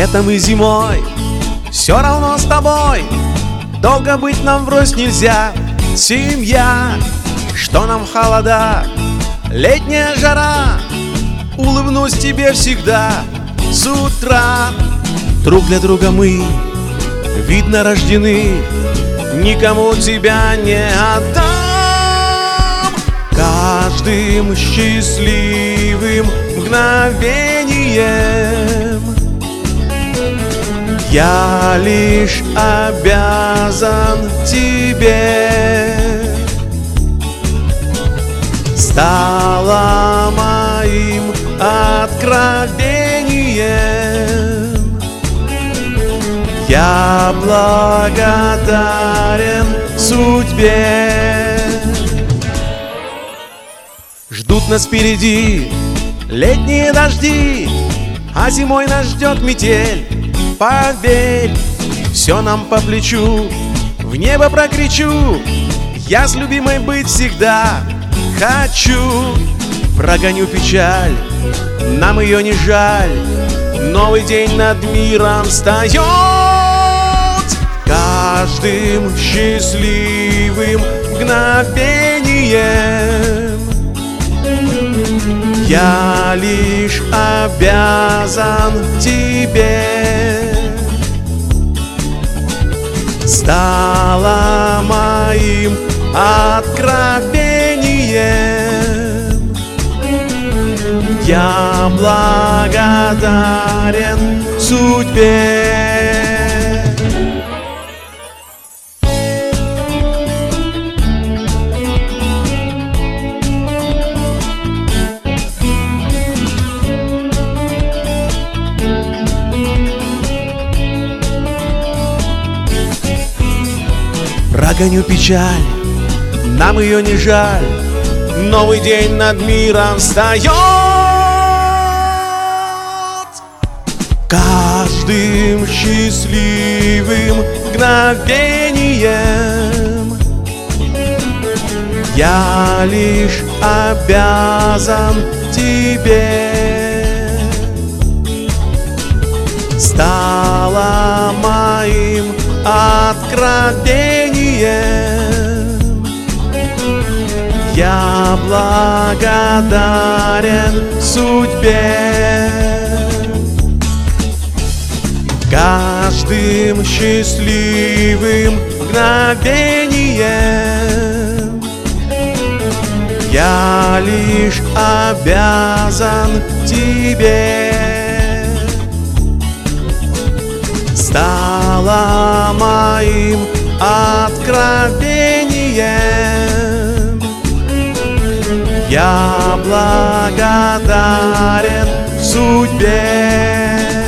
Летом и зимой все равно с тобой. Долго быть нам врозь нельзя, семья. Что нам холода, летняя жара, улыбнусь тебе всегда с утра. Друг для друга мы, видно, рождены, никому тебя не отдам. Каждым счастливым мгновением я лишь обязан тебе. Стало моим откровением, я благодарен судьбе. Ждут нас впереди летние дожди, а зимой нас ждет метель. Поверь, все нам по плечу, в небо прокричу: я с любимой быть всегда хочу. Прогоню печаль, нам ее не жаль, новый день над миром встает. Каждым счастливым мгновением я лишь обязан тебе. Стало моим откровением, я благодарен судьбе. Прогоню печаль, нам ее не жаль, новый день над миром встает. Каждым счастливым мгновением я лишь обязан тебе. Стало моим откровением, я благодарен судьбе. Каждым счастливым мгновением я лишь обязан тебе. Стало моим откровением, я благодарен судьбе.